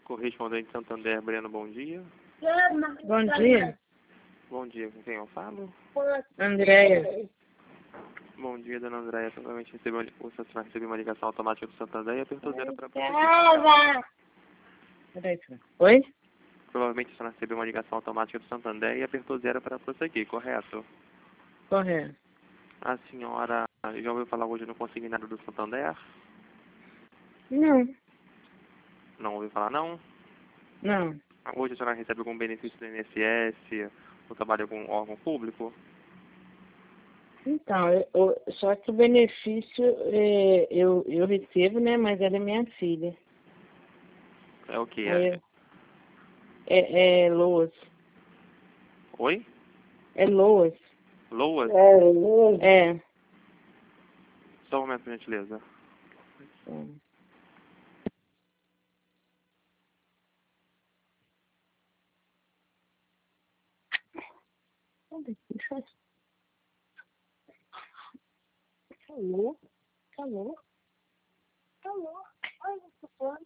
Correspondente Santander, Breno, bom dia. Bom dia, Bom dia, com quem eu falo? Andréia. Bom dia, dona Andréia. Provavelmente o senhor recebeu uma ligação automática do Santander e apertou 0 para prosseguir. Oi? Provavelmente o senhor recebeu uma ligação automática do Santander e apertou 0 para prosseguir, correto? Correto. A senhora já ouviu falar hoje no consignado do Santander? Não, Não ouviu falar, não? não. Hoje a senhora recebe algum benefício do INSS ou trabalha com órgão público? Então, só que o benefício eu recebo, né? Mas ela é minha filha. É o que? Aí é Loas. Oi? É Loas. Loas? É. Só um momento, por gentileza. Alô? Alô? Alô? Olha o telefone.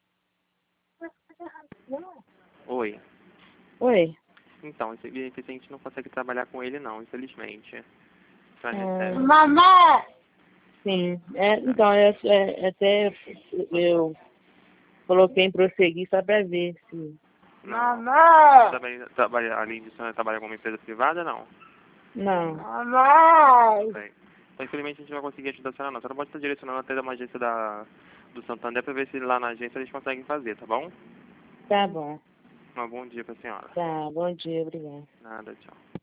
Oi. Oi. Então, esse benefício a gente não consegue trabalhar com ele não, infelizmente. A senhora recebe. Mamãe! Sim. Então, até eu coloquei em prosseguir só para ver se... Não. Mamãe! Além disso, a senhora trabalha com uma empresa privada, não? Não. Mamãe! Bem. Então, infelizmente, a gente não vai conseguir ajudar a senhora, não. A senhora pode estar direcionando até uma agência do Santander para ver se lá na agência eles conseguem fazer, tá bom? Tá bom. Um bom dia para a senhora. Tá, bom dia, obrigada. Nada, tchau.